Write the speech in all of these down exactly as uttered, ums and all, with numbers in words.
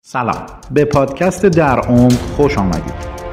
سلام، به پادکست در عمق خوش آمدید.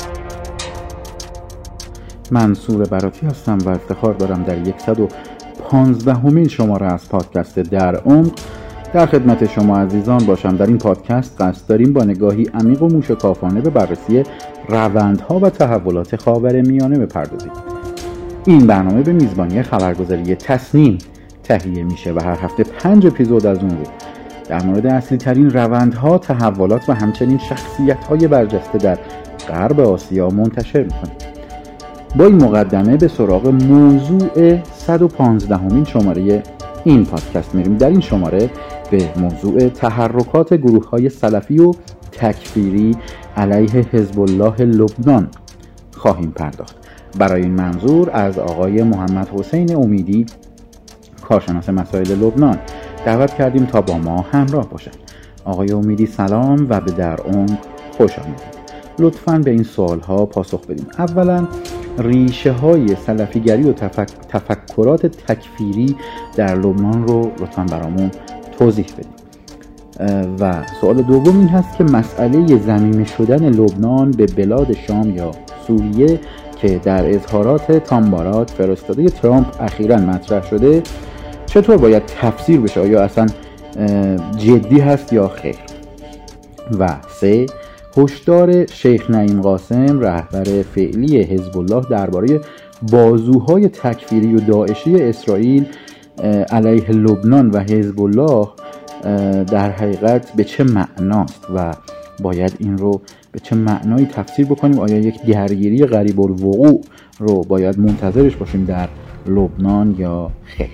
منصور براتی هستم و افتخار دارم در صد و پانزدهمین شماره از پادکست در عمق در خدمت شما عزیزان باشم. در این پادکست قصد داریم با نگاهی عمیق و موشکافانه به بررسی روندها و تحولات خاورمیانه بپردازیم. این برنامه به میزبانی خبرگزاری تصنیم تهیه میشه و هر هفته پنج اپیزود از اون رو در مورد اصلی ترین روندها، تحولات و همچنین شخصیت‌های برجسته در غرب آسیا منتشر می‌کنیم. با این مقدمه به سراغ موضوع صد و پانزدهمین شماره این پادکست میریم. در این شماره به موضوع تحرکات گروه‌های سلفی و تکفیری علیه حزب الله لبنان خواهیم پرداخت. برای این منظور از آقای محمد حسین امیدی، کارشناس مسائل لبنان، دعوت کردیم تا با ما همراه باشند. آقای امیدی سلام و به در عمق خوش آمدید. لطفاً به این سوالها پاسخ بدیم. اولا ریشه های سلفیگری و تفک... تفکرات تکفیری در لبنان رو لطفاً برامون توضیح بدیم. و سوال دوم این هست که مسئله ضمیمه شدن لبنان به بلاد شام یا سوریه که در اظهارات تامبارات فرستاده ترامپ اخیراً مطرح شده چطور باید تفسیر بشه؟ آیا اصلا جدی هست یا خیر؟ و سه، هشدار شیخ نعیم قاسم رهبر فعلی حزب الله درباره بازوهای تکفیری و داعشی اسرائیل علیه لبنان و حزب الله در حقیقت به چه معناست و باید این رو به چه معنایی تفسیر بکنیم؟ آیا یک درگیری قریب الوقوع رو باید منتظرش باشیم در لبنان یا خیر؟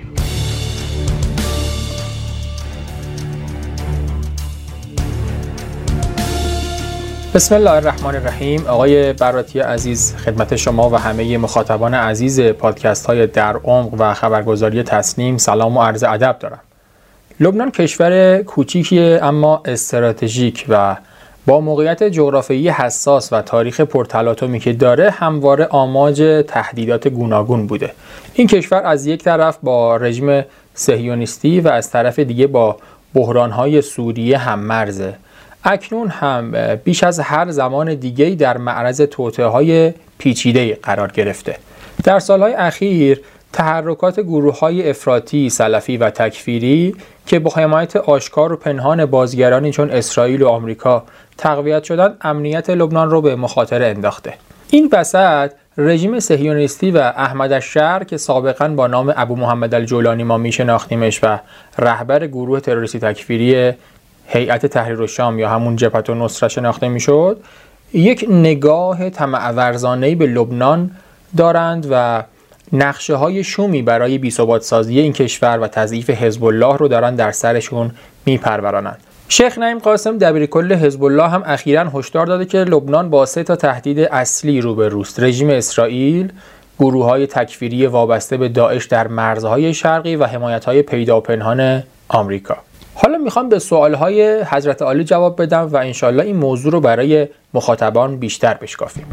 بسم الله الرحمن الرحیم. آقای براتی عزیز، خدمت شما و همه مخاطبان عزیز پادکست های در عمق و خبرگزاری تصنیم سلام و عرض ادب دارم. لبنان کشور کوچیکی اما استراتژیک و با موقعیت جغرافیایی حساس و تاریخ پرتلاطمی که داره همواره آماج تهدیدات گوناگون بوده. این کشور از یک طرف با رژیم صهیونیستی و از طرف دیگه با بحران‌های سوریه هم مرزه. اکنون هم بیش از هر زمان دیگه‌ای در معرض توطئه‌های پیچیده قرار گرفته. در سالهای اخیر تحرکات گروه‌های افراطی، سلفی و تکفیری که با حمایت آشکار و پنهان بازیگرانی چون اسرائیل و آمریکا تقویت شدن، امنیت لبنان رو به مخاطره انداخته. این وسط رژیم صهیونیستی و احمد الشر که سابقاً با نام ابو محمد الجولانی ما میشناختیمش و رهبر گروه تروریستی تکفیری هیئت تحریر الشام یا همون جبهة النصرة شناخته میشد، یک نگاه طمع‌ورزانه‌ای به لبنان دارند و نقشه های شومی برای بی‌ثبات سازی این کشور و تضعیف حزب الله رو دارن در سرشون میپرورانند. شیخ نعیم قاسم دبیرکل حزب الله هم اخیراً هشدار داده که لبنان با سه تا تهدید اصلی روبروست: رژیم اسرائیل، گروه‌های تکفیری وابسته به داعش در مرزهای شرقی و حمایت‌های پیدا و پنهان آمریکا. حالا میخوام به سوالهای حضرت عالی جواب بدم و انشالله این موضوع رو برای مخاطبان بیشتر بشکافیم.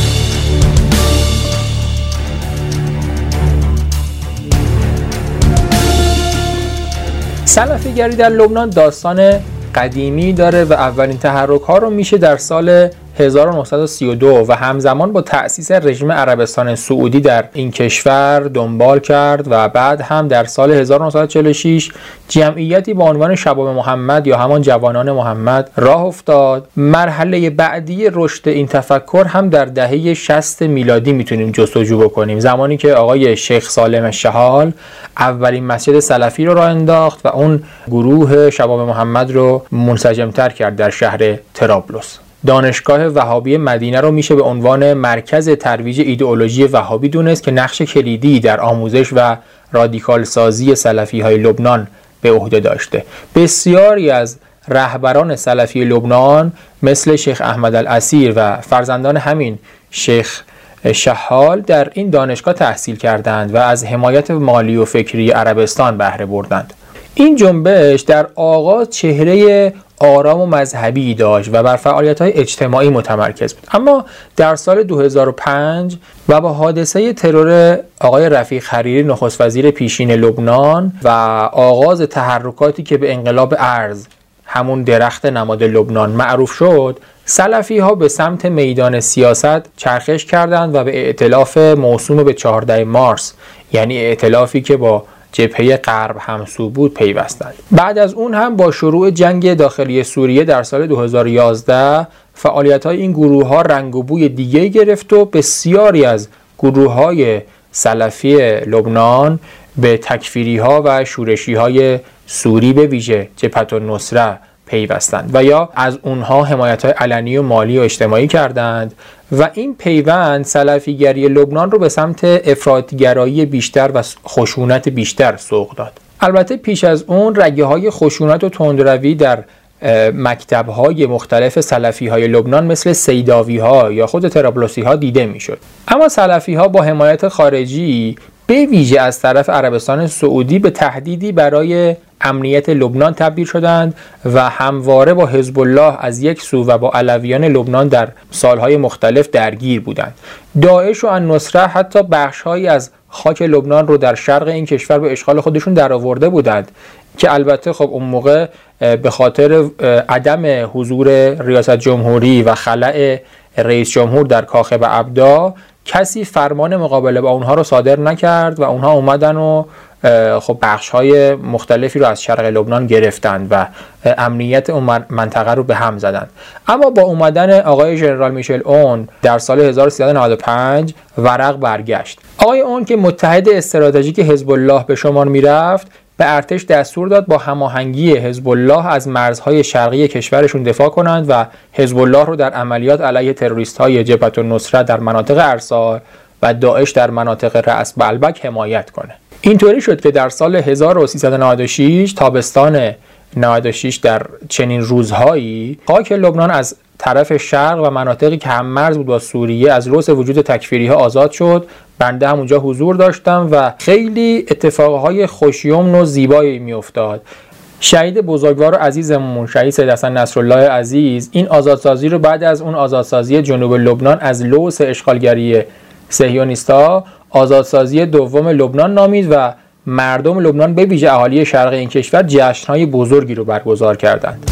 سلفیگری در لبنان داستان قدیمی داره و اولین تحرک ها رو میشه در سال هزار و نهصد و سی و دو و همزمان با تأسیس رژیم عربستان سعودی در این کشور دنبال کرد و بعد هم در سال هزار و نهصد و چهل و شش جمعیتی با عنوان شباب محمد یا همان جوانان محمد راه افتاد. مرحله بعدی رشد این تفکر هم در دهه شصت میلادی میتونیم جستجو بکنیم، زمانی که آقای شیخ سالم الشحال اولین مسجد سلفی رو راه انداخت و اون گروه شباب محمد رو منسجم‌تر کرد در شهر طرابلس. دانشگاه وهابی مدینه رو میشه به عنوان مرکز ترویج ایدئولوژی وهابی دونست که نقش کلیدی در آموزش و رادیکال سازی سلفی های لبنان به عهده داشته. بسیاری از رهبران سلفی لبنان مثل شیخ احمد الاسیر و فرزندان همین شیخ شحال در این دانشگاه تحصیل کردند و از حمایت مالی و فکری عربستان بهره بردند. این جنبش در آغاز چهره آرام و مذهبی داشت و بر فعالیت‌های اجتماعی متمرکز بود، اما در سال دو هزار و پنج و با حادثه ترور آقای رفیق حریری نخست وزیر پیشین لبنان و آغاز تحرکاتی که به انقلاب ارز همون درخت نماد لبنان معروف شد، سلفی ها به سمت میدان سیاست چرخش کردند و به ائتلاف موسوم به چهاردهم مارس، یعنی ائتلافی که با جبهه غرب همسو بود، پیوستند. بعد از اون هم با شروع جنگ داخلی سوریه در سال دو هزار و یازده فعالیت‌های این گروه‌ها رنگ و بوی دیگه‌ای گرفت و بسیاری از گروه‌های سلفی لبنان به تکفیری‌ها و شورشی‌های سوری به ویژه جبهة النصره پیوستند و یا از اونها حمایت‌های علنی و مالی و اجتماعی کردند و این پیوند سلفیگری لبنان رو به سمت افراط‌گرایی بیشتر و خشونت بیشتر سوق داد. البته پیش از اون رگه‌های خشونت و تندروی در مکتب‌های مختلف سلفی‌های لبنان مثل سیداوی‌ها یا خود طرابلسی‌ها دیده می‌شد. اما سلفی‌ها با حمایت خارجی به ویژه از طرف عربستان سعودی به تهدیدی برای امنیت لبنان تبدیل شدند و همواره با حزب الله از یک سو و با علویان لبنان در سالهای مختلف درگیر بودند. داعش و النصره حتی بخش‌هایی از خاک لبنان رو در شرق این کشور به اشغال خودشون درآورده بودند که البته خب اون موقع به خاطر عدم حضور ریاست جمهوری و خلأ رئیس جمهور در کاخ ابدا کسی فرمان مقابله با اونها رو صادر نکرد و اونها اومدن و خب بخش‌های مختلفی رو از شرق لبنان گرفتند و امنیت اون منطقه رو به هم زدند. اما با اومدن آقای ژنرال میشل اون در سال هزار و سیصد و نود و پنج ورق برگشت. آقای اون که متحد استراتژیک حزب الله به شمار میرفت، به ارتش دستور داد با هماهنگی حزب الله از مرزهای شرقی کشورشون دفاع کنند و حزب الله رو در عملیات علیه تروریست‌های جبهة النصره در مناطق ارسال و داعش در مناطق رأس بلبک حمایت کنه. اینطوری شد که در سال هزار و سیصد و نود و شش تابستان نود و شش در چنین روزهایی خاک لبنان از طرف شرق و مناطقی که هم مرز بود با سوریه از لوث وجود تکفیری‌ها آزاد شد. بنده هم اونجا حضور داشتم و خیلی اتفاقهای خوشیمن و زیبایی میافتاد. شهید بزرگوار و عزیزمون شهید سید حسن نصرالله عزیز این آزادسازی رو بعد از اون آزادسازی جنوب لبنان از لوث اشغالگری صهیونیست‌ها آزادسازی دوم لبنان نامید و مردم لبنان به ویژه اهالی شرق این کشور جشن‌های بزرگی رو برگزار کردند.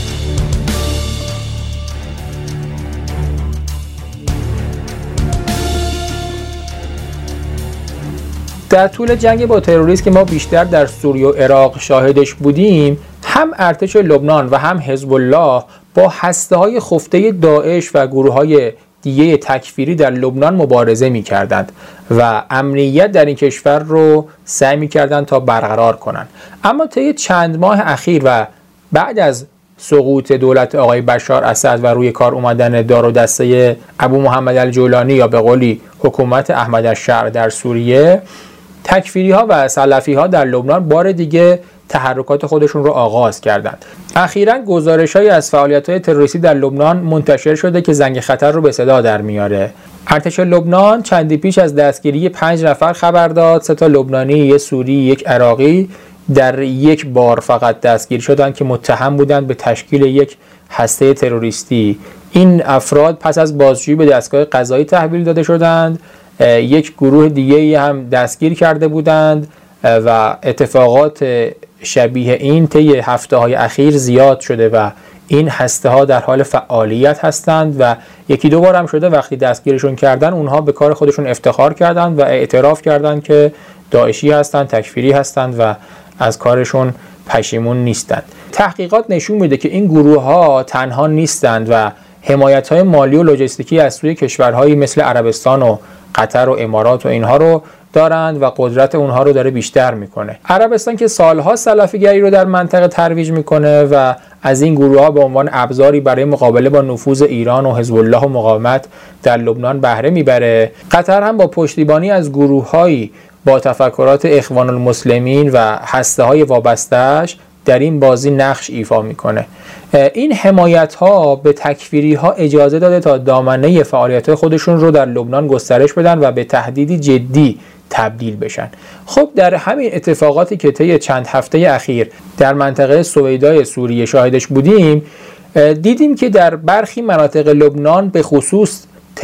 در طول جنگ با تروریسم که ما بیشتر در سوریه و عراق شاهدش بودیم، هم ارتش لبنان و هم حزب الله با هسته‌های خفته داعش و گروه‌های دیگه تکفیری در لبنان مبارزه می‌کردند و امنیت در این کشور رو سعی می‌کردند تا برقرار کنند. اما طی چند ماه اخیر و بعد از سقوط دولت آقای بشار اسد و روی کار اومدن دار و دسته ابو محمد الجولانی یا به قولی حکومت احمد الشرع در سوریه، تکفیری‌ها و سلفی‌ها در لبنان بار دیگه تحرکات خودشون رو آغاز کردند. اخیراً گزارش‌هایی از فعالیت‌های تروریستی در لبنان منتشر شده که زنگ خطر رو به صدا در میاره. ارتش لبنان چندی پیش از دستگیری پنج نفر خبر داد. سه تا لبنانی، یک سوری، یک عراقی در یک بار فقط دستگیر شدند که متهم بودند به تشکیل یک هسته تروریستی. این افراد پس از بازجویی به دستگاه قضایی تحویل داده شدند. یک گروه دیگه هم دستگیر کرده بودند و اتفاقات شبیه این طی هفته‌های اخیر زیاد شده و این هسته ها در حال فعالیت هستند و یکی دو بار هم شده وقتی دستگیرشون کردن اونها به کار خودشون افتخار کردند و اعتراف کردند که داعشی هستند، تکفیری هستند و از کارشون پشیمون نیستند. تحقیقات نشون میده که این گروه ها تنها نیستند و حمایت های مالی و لوجستیکی از سوی کشورهایی مثل عربستان و قطر و امارات و اینها رو دارند و قدرت اونها رو داره بیشتر میکنه. عربستان که سالها سلفیگری رو در منطقه ترویج میکنه و از این گروه ها به عنوان ابزاری برای مقابله با نفوذ ایران و حزب الله و مقاومت در لبنان بهره میبره. قطر هم با پشتیبانی از گروه‌هایی با تفکرات اخوان المسلمین و هسته‌های وابسته‌اش در این بازی نقش ایفا میکنه. این حمایت ها به تکفیری ها اجازه داده تا دامنه فعالیت خودشون رو در لبنان گسترش بدن و به تهدیدی جدی تبدیل بشن. خب در همین اتفاقاتی که طی چند هفته اخیر در منطقه سویدای سوریه شاهدش بودیم، دیدیم که در برخی مناطق لبنان به خصوص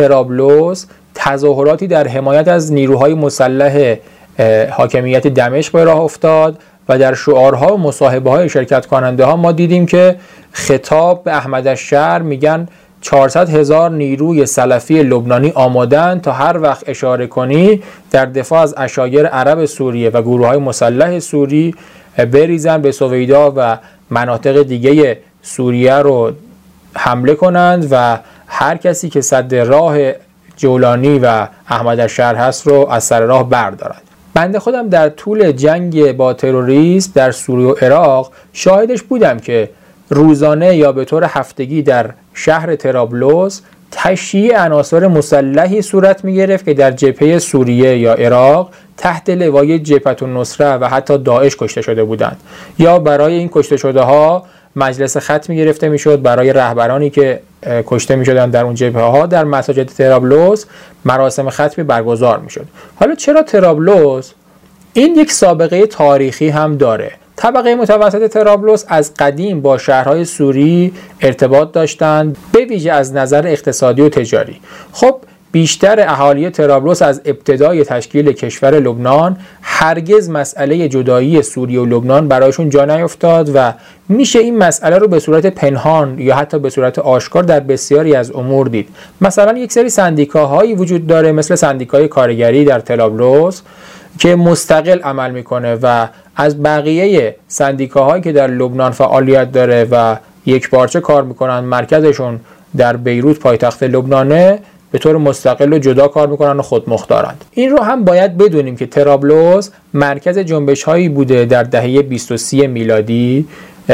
طرابلس تظاهراتی در حمایت از نیروهای مسلح حاکمیت دمشق به راه افتاد و در شعارها و مصاحبه‌های شرکت کننده ها ما دیدیم که خطاب به احمد الشر میگن چهارصد هزار نیروی سلفی لبنانی آمادن تا هر وقت اشاره کنی در دفاع از عشایر عرب سوریه و گروه‌های مسلح سوری بریزن به سویدا و مناطق دیگه سوریه رو حمله کنند و هر کسی که سد راه جولانی و احمد الشر هست رو از سر راه بردارند. بنده خودم در طول جنگ با تروریسم در سوریه و عراق شاهدش بودم که روزانه یا به طور هفتگی در شهر طرابلس تشییع عناصر مسلحی صورت می گرفت که در جبهه سوریه یا عراق تحت لوای جبهة النصره و حتی داعش کشته شده بودند، یا برای این کشته شده ها مجلس ختمی گرفته می شد. برای رهبرانی که کشته می شدند در اون جبهه ها در مساجد طرابلس مراسم ختمی برگزار می شد. حالا چرا طرابلس؟ این یک سابقه تاریخی هم داره. طبقه متوسط طرابلس از قدیم با شهرهای سوری ارتباط داشتند، به ویژه از نظر اقتصادی و تجاری. خب بیشتر اهالی طرابلس از ابتدای تشکیل کشور لبنان هرگز مسئله جدایی سوریه و لبنان برایشون جا نیفتاد و میشه این مسئله رو به صورت پنهان یا حتی به صورت آشکار در بسیاری از امور دید. مثلا یک سری سندیکاهایی وجود داره مثل سندیکای کارگری در طرابلس که مستقل عمل میکنه و از بقیه سندیکاهایی که در لبنان فعالیت داره و یک پارچه کار میکنن، مرکزشون در بیروت پایتخت لبنانه، به طور مستقل و جدا کار میکنن و خودمختارند. این رو هم باید بدونیم که طرابلس مرکز جنبش هایی بوده در دهه بیست و سه میلادی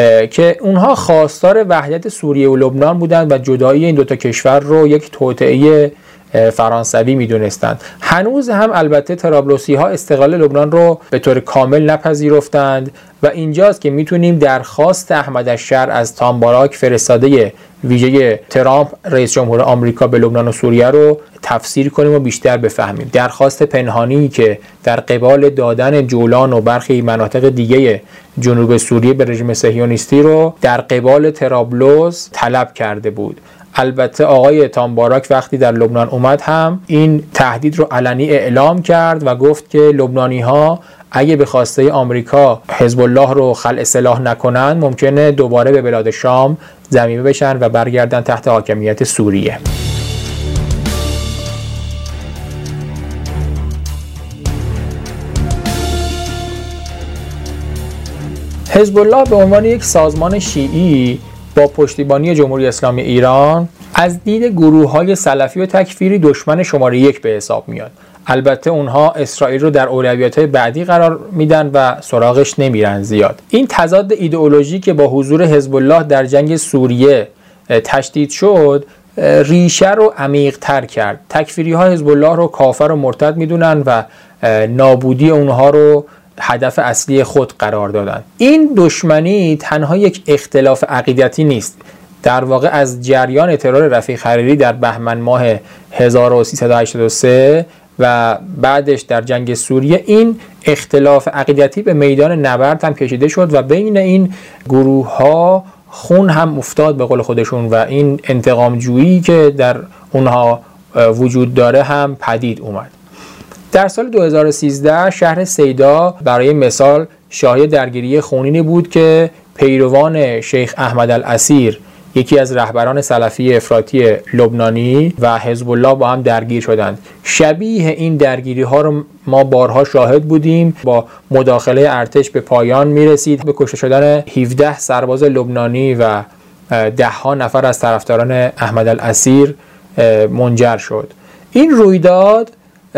که اونها خواستار وحدت سوریه و لبنان بودند و جدایی این دوتا کشور رو یک توطئه فرانسوی میدونستند. هنوز هم البته طرابلسی ها استقلال لبنان رو به طور کامل نپذیرفتند و اینجاست که میتونیم درخواست احمد الشر از تام باراک، فرستاده ویژه ترامپ رئیس جمهور آمریکا به لبنان و سوریه رو تفسیر کنیم و بیشتر بفهمیم. درخواست پنهانی که در قبال دادن جولان و برخی مناطق دیگه جنوب سوریه به رژیم صهیونیستی رو در قبال طرابلس طلب کرده بود. البته آقای تام باراک وقتی در لبنان اومد هم این تهدید رو علنی اعلام کرد و گفت که لبنانی ها اگه به خواسته آمریکا حزب الله رو خلع سلاح نکنن ممکنه دوباره به بلاد شام ضمیمه بشن و برگردن تحت حاکمیت سوریه. حزب الله به عنوان یک سازمان شیعی با پشتیبانی جمهوری اسلامی ایران از دید گروه‌های سلفی و تکفیری دشمن شماره یک به حساب میاد. البته اونها اسرائیل رو در اولویت‌های بعدی قرار میدن و سراغش نمیرن زیاد. این تضاد ایدئولوژی که با حضور حزب الله در جنگ سوریه تشدید شد ریشه رو عمیق‌تر کرد. تکفیری‌ها حزب الله رو کافر و مرتد میدونن و نابودی اونها رو هدف اصلی خود قرار دادن. این دشمنی تنها یک اختلاف عقیدتی نیست. در واقع از جریان ترور رفیق حریری در بهمن ماه هزار و سیصد و هشتاد و سه و بعدش در جنگ سوریه این اختلاف عقیدتی به میدان نبرد هم کشیده شد و بین این گروه ها خون هم افتاد به قول خودشون و این انتقام جویی که در اونها وجود داره هم پدید اومد. در سال دو هزار و سیزده شهر سیدا برای مثال شاهد درگیری خونینی بود که پیروان شیخ احمد الاسیر، یکی از رهبران سلفی افراطی لبنانی، و حزب الله با هم درگیر شدند. شبیه این درگیری ها رو ما بارها شاهد بودیم. با مداخله ارتش به پایان میرسید به کشته شدن هفده سرباز لبنانی و ده ها نفر از طرفداران احمد الاسیر منجر شد. این رویداد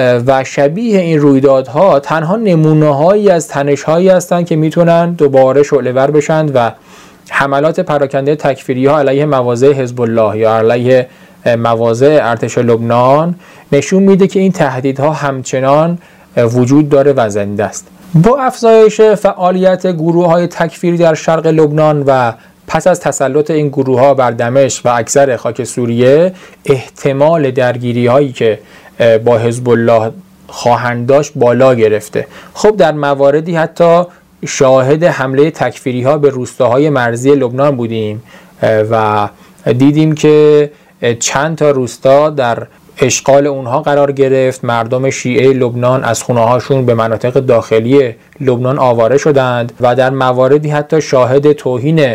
و شبیه این رویدادها تنها نمونه‌هایی از تنش‌هایی هستند که میتونن دوباره شعله‌ور بشن و حملات پراکنده تکفیری‌ها علیه مواضع حزب الله یا علیه مواضع ارتش لبنان نشون میده که این تهدیدها همچنان وجود داره و زنده است. با افزایش فعالیت گروه‌های تکفیری در شرق لبنان و پس از تسلط این گروه‌ها بر دمشق و اکثر خاک سوریه، احتمال درگیری‌هایی که با حزب الله خواهند داشت بالا گرفته. خب در مواردی حتی شاهد حمله تکفیری ها به روستاهای مرزی لبنان بودیم و دیدیم که چند تا روستا در اشغال اونها قرار گرفت. مردم شیعه لبنان از خونه‌هاشون به مناطق داخلی لبنان آواره شدند و در مواردی حتی شاهد توهین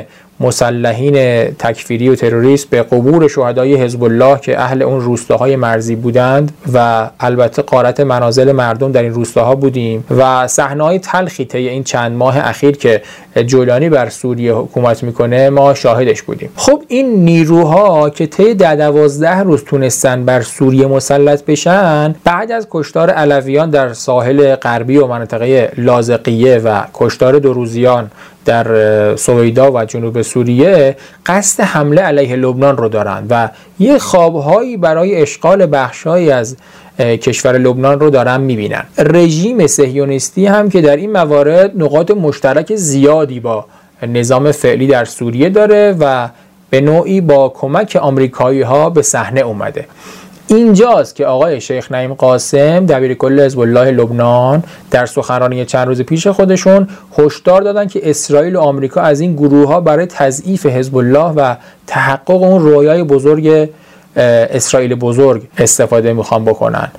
مسلحین تکفیری و تروریست به قبور شهدای حزب الله که اهل اون روستاهای مرزی بودند و البته غارت منازل مردم در این روستاها بودیم و صحنه‌های تلخی طی این چند ماه اخیر که جولانی بر سوریه حکومت میکنه ما شاهدش بودیم. خب این نیروها که طی ده دوازده روز تونستن بر سوریه مسلط بشن، بعد از کشتار علویان در ساحل غربی و منطقه لاذقیه و کشتار دوروزیان در سویدا و جنوب سوریه، قصد حمله علیه لبنان رو دارند و یه خوابهایی برای اشغال بخشهایی از کشور لبنان رو دارن میبینن. رژیم صهیونیستی هم که در این موارد نقاط مشترک زیادی با نظام فعلی در سوریه داره و به نوعی با کمک آمریکایی ها به صحنه اومده. اینجاست که آقای شیخ نعیم قاسم دبیرکل حزب الله لبنان در سخنرانی چند روز پیش خودشون هشدار دادن که اسرائیل و آمریکا از این گروه ها برای تضعیف حزب الله و تحقق اون رویای بزرگ اسرائیل بزرگ استفاده میخوان بکنن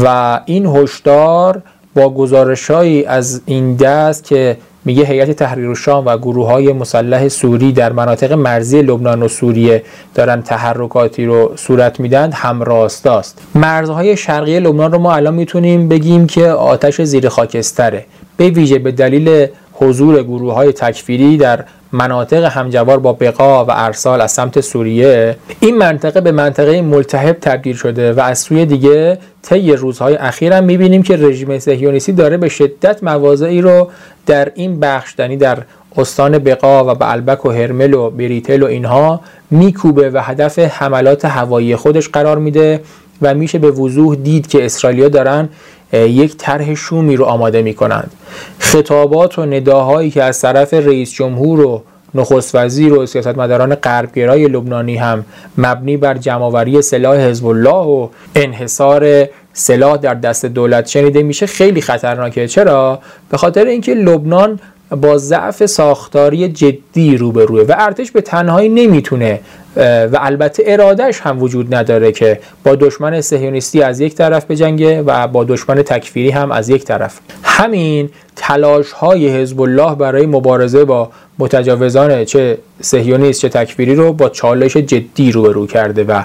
و این هشدار با گزارش‌هایی از این دست که میگه هیئت تحریر الشام و گروه‌های مسلح سوری در مناطق مرزی لبنان و سوریه دارن تحرکاتی رو صورت میدن هم راستاست. مرزهای شرقی لبنان رو ما الان میتونیم بگیم که آتش زیر خاکستره، به ویژه به دلیل حضور گروه‌های تکفیری در مناطق همجوار با بقا و ارسال از سمت سوریه. این منطقه به منطقه ملتهب تبدیل شده و از سوی دیگه طی روزهای اخیر هم میبینیم که رژیم صهیونیستی داره به شدت مواضعی رو در این بخش، یعنی در استان بقا و بعلبک و هرمل و بریتل و اینها میکوبه و هدف حملات هوایی خودش قرار میده و میشه به وضوح دید که اسرائیلیا دارن یک طرح شومی رو آماده میکنند. خطابات و نداهایی که از طرف رئیس جمهور و نخست وزیر و سیاستمداران غربگرای لبنانی هم مبنی بر جمع‌آوری سلاح حزب الله و انحصار سلاح در دست دولت شنیده میشه خیلی خطرناکه. چرا؟ به خاطر اینکه لبنان با ضعف ساختاری جدی روبروه و ارتش به تنهایی نمیتونه و البته ارادهش هم وجود نداره که با دشمن صهیونیستی از یک طرف بجنگه و با دشمن تکفیری هم از یک طرف. همین تلاش های حزب الله برای مبارزه با متجاوزان چه صهیونیست چه تکفیری رو با چالش جدی روبرو کرده و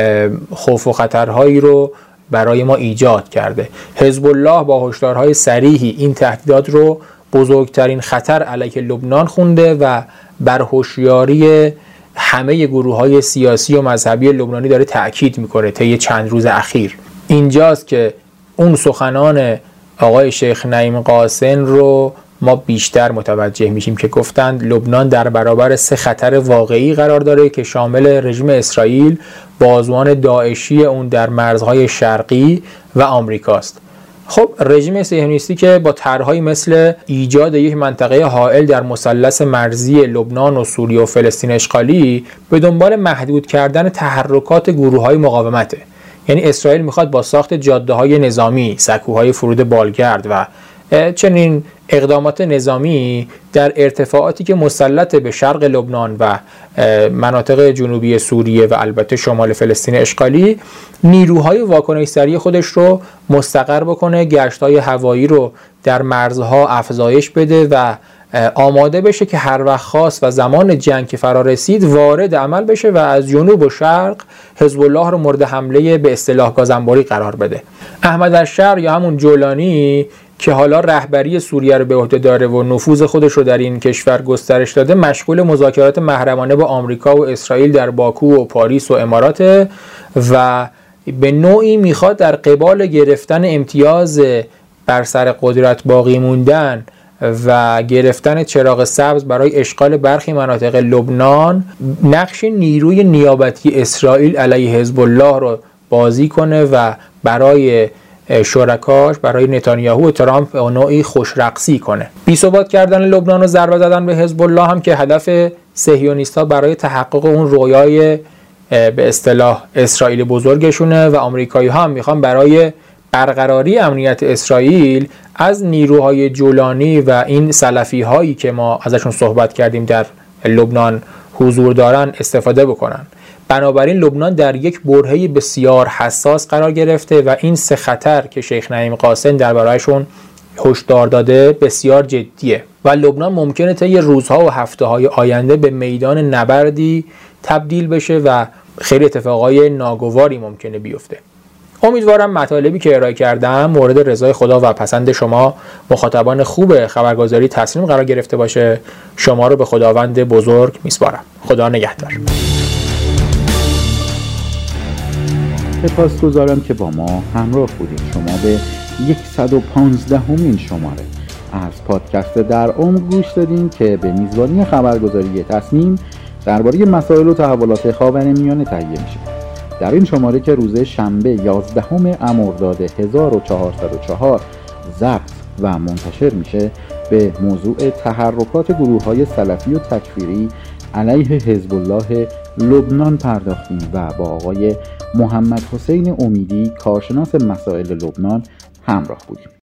خوف و خطرهایی رو برای ما ایجاد کرده. حزب الله با هشدارهای صریحی این تهدیدات رو بزرگترین خطر علیه لبنان خونده و بر هوشیاری همه گروه‌های سیاسی و مذهبی لبنانی داره تأکید میکنه طی چند روز اخیر. اینجاست که اون سخنان آقای شیخ نعیم قاسم رو ما بیشتر متوجه میشیم که گفتند لبنان در برابر سه خطر واقعی قرار داره که شامل رژیم اسرائیل، بازوان داعشی اون در مرزهای شرقی و آمریکاست. خب رژیم صهیونیستی که با طرح‌هایی مثل ایجاد یک منطقه حائل در مثلث مرزی لبنان و سوریه و فلسطین اشغالی به دنبال محدود کردن تحرکات گروه‌های مقاومته. یعنی اسرائیل میخواد با ساخت جاده‌های نظامی، سکوهای فرود بالگرد و چنین اقدامات نظامی در ارتفاعاتی که مسلط به شرق لبنان و مناطق جنوبی سوریه و البته شمال فلسطین اشغالی نیروهای واکنش سریع خودش رو مستقر بکنه، گشت‌های هوایی رو در مرزها افزایش بده و آماده بشه که هر وقت خواست و زمان جنگ که فرا رسید وارد عمل بشه و از جنوب و شرق حزب الله رو مورد حمله به اصطلاح گازنباری قرار بده. احمد الشر یا همون جولانی که حالا رهبری سوریه رو به عهده داره و نفوذ خودش رو در این کشور گسترش داده، مشغول مذاکرات محرمانه با آمریکا و اسرائیل در باکو و پاریس و امارات و به نوعی میخواد در قبال گرفتن امتیاز بر سر قدرت باقی موندن و گرفتن چراغ سبز برای اشغال برخی مناطق لبنان نقش نیروی نیابتی اسرائیل علیه حزب الله رو بازی کنه و برای شرکاش، برای نتانیاهو و ترامپ به نوعی خوشرقصی کنه. بی‌ثبات کردن لبنان و ضربه زدن به حزب الله هم که هدف صهیونیست‌ها برای تحقق اون رویای به اصطلاح اسرائیل بزرگشونه و آمریکایی‌ها هم میخوان برای برقراری امنیت اسرائیل از نیروهای جولانی و این سلفی هایی که ما ازشون صحبت کردیم در لبنان حضور دارن استفاده بکنن. بنابراین لبنان در یک برهه بسیار حساس قرار گرفته و این سه خطر که شیخ نعیم قاسم درباره‌شون هشدار داده بسیار جدیه و لبنان ممکنه طی روزها و هفته‌های آینده به میدان نبردی تبدیل بشه و خیلی اتفاقای ناگواری ممکنه بیفته. امیدوارم مطالبی که ارائه کردم مورد رضای خدا و پسند شما مخاطبان خوب خبرگزاری تصنیم قرار گرفته باشه. شما رو به خداوند بزرگ میسپارم. خدا نگهدار. سپاسگزارم که با ما همراه بودید. شما به صد و پانزدهمین شماره از پادکست در عمق گوش دادین که به میزبانی خبرگزاری تصنیم درباره مسائل و تحولات خاورمیانه تهیه میشه. در این شماره که روز شنبه یازدهم مرداد هزار و چهارصد و چهار ضبط و منتشر میشه به موضوع تحرکات گروه‌های سلفی و تکفیری علیه حزب الله لبنان پرداختیم و با آقای محمد حسین امیدی کارشناس مسائل لبنان همراه بودیم.